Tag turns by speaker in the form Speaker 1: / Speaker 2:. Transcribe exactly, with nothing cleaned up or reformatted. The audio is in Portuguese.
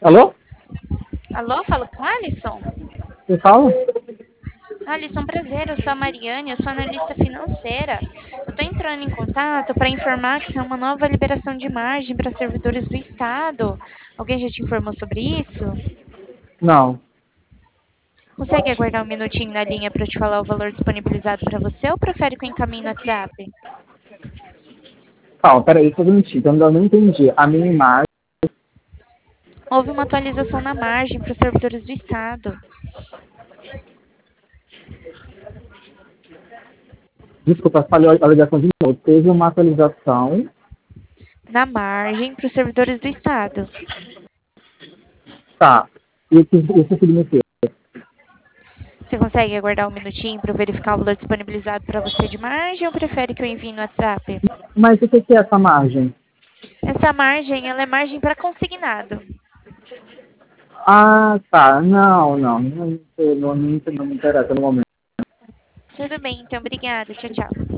Speaker 1: Alô?
Speaker 2: Alô, falo com Alisson?
Speaker 1: Você fala?
Speaker 2: Alisson, prazer, eu sou a Mariane, eu sou analista financeira. Eu estou entrando em contato para informar que tem uma nova liberação de margem para servidores do Estado. Alguém já te informou sobre isso?
Speaker 1: Não.
Speaker 2: Consegue aguardar um minutinho na linha para eu te falar o valor disponibilizado para você ou prefere que eu encaminhe no WhatsApp?
Speaker 1: Calma, peraí, deixa eu mentir, então eu não entendi. A minha imagem.
Speaker 2: Houve uma atualização na margem para os servidores do Estado.
Speaker 1: Desculpa, falei a ligação de novo. Teve uma atualização.
Speaker 2: Na margem para os servidores do Estado.
Speaker 1: Tá. E o que isso significa?
Speaker 2: Você consegue aguardar um minutinho para eu verificar o valor disponibilizado para você de margem ou prefere que eu envie no WhatsApp?
Speaker 1: Mas o que que é essa margem?
Speaker 2: Essa margem, ela é margem para consignado.
Speaker 1: Ah, tá. Não, não. Não, não, não, não me interessa no momento.
Speaker 2: Tudo bem, então, obrigada. Tchau, tchau.